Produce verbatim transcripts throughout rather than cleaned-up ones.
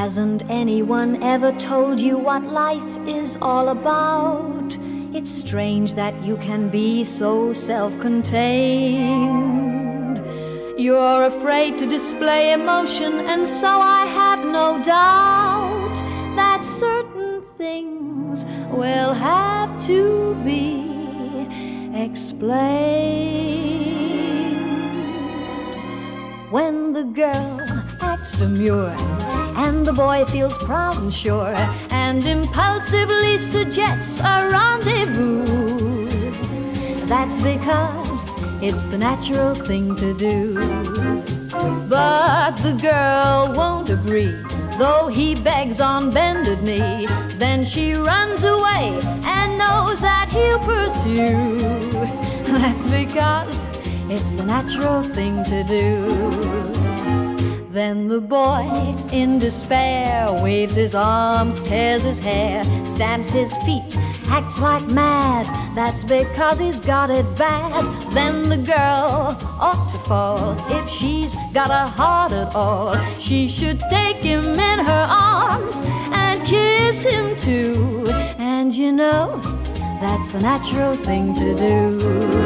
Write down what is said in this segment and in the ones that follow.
Hasn't anyone ever told you what life is all about? It's strange that you can be so self-contained. You're afraid to display emotion, and so I have no doubt that certain things will have to be explained. When the girl acts demure and the boy feels proud and sure and impulsively suggests a rendezvous, that's because it's the natural thing to do. But the girl won't agree, though he begs on bended knee. Then she runs away and knows that he'll pursue. That's because it's the natural thing to do. Then the boy, in despair, waves his arms, tears his hair, stamps his feet, acts like mad. That's because he's got it bad. Then the girl ought to fall. If she's got a heart at all, she should take him in her arms and kiss him too. And you know, that's the natural thing to do.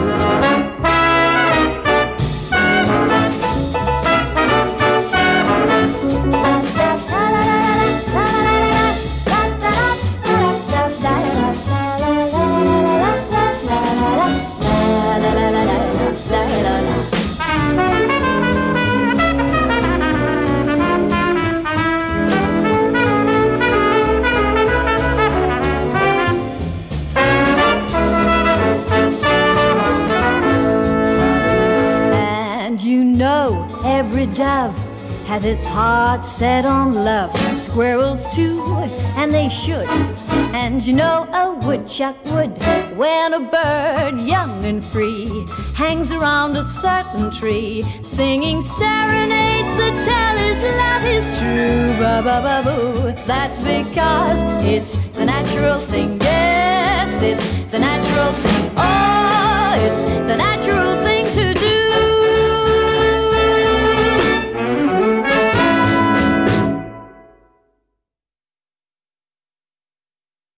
Every dove has its heart set on love. Squirrels too, and they should. And you know a woodchuck would, when a bird young and free hangs around a certain tree, singing serenades that tell his love is true. Ba-ba-ba-boo. That's because it's the natural thing. Yes, it's the natural thing. Oh, it's the natural